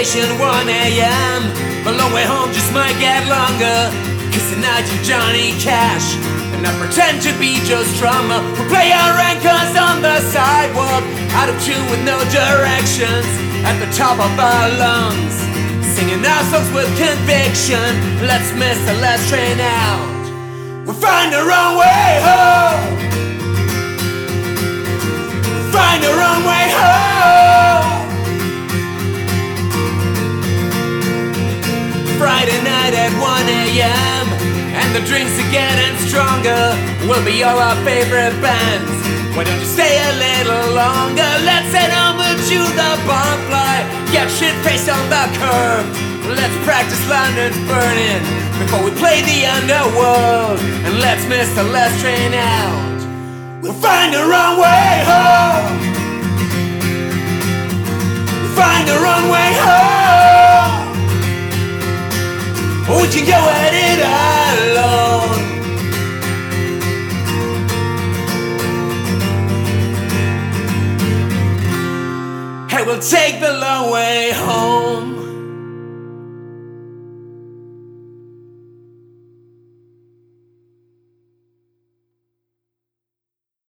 station 1 a.m. The long way home just might get longer. Cause tonight you're Johnny Cash and I pretend to be Joe Strummer. We play our anchors on the sidewalk, out of tune with no directions, at the top of our lungs, singing our songs with conviction. Let's miss the last train out, we'll find our own way home. Find our own way home. Friday night at 1 a.m. and the drinks are getting stronger. We'll be all our favorite bands. Why don't you stay a little longer? Let's head over to the bonfire, get shit-faced on the curb. Let's practice London's Burning before we play the underworld. And let's miss the last train out, we'll find our own way home. We'll find our own way home. Or we can go at it alone. Hey, we'll take the long way home.